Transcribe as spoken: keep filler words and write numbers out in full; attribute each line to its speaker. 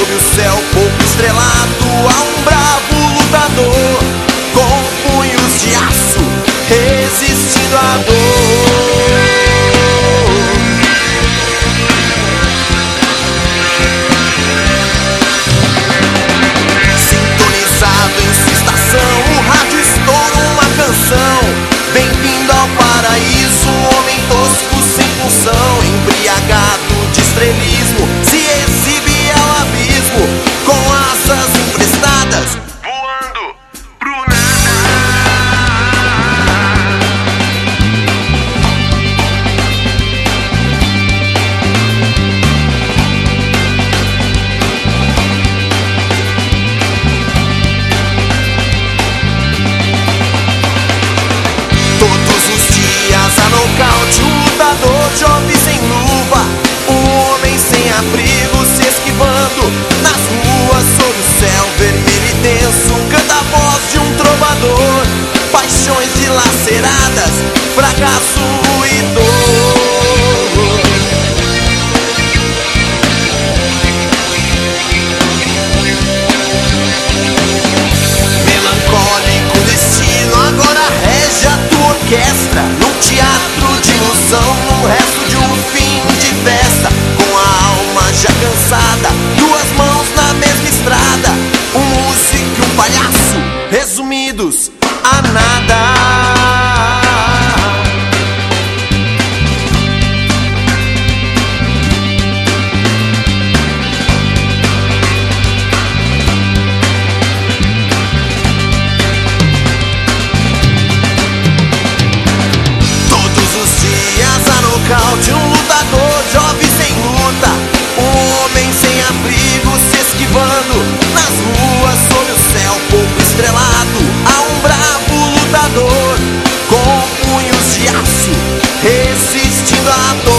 Speaker 1: sob o céu pouco estrelado, há um bravo lutador com punhos de aço resistindo à dor. Sintonizado em sua estação, o rádio estoura uma canção. Bem-vindo ao paraíso, um homem tosco sem função, embriagado de estrelismo, se exibe ao abismo, com asas emprestadas, voando pro nada. Todos os dias a nocaute, um lutador jovem sem luva, um homem sem abrigo se esquivando nas ruas sob o céu vermelho e denso, canta a voz de um trovador, paixões dilaceradas, fracasso e dor. Melancólico destino agora rege a tua orquestra, num teatro de ilusão, no resto de um fim de festa, com a alma já cansada, duas mãos na mesma estrada, um músico e um palhaço resumidos a nada. De um lutador jovem sem luta, um homem sem abrigo se esquivando nas ruas sob o céu pouco estrelado, há um bravo lutador com punhos de aço resistindo à dor.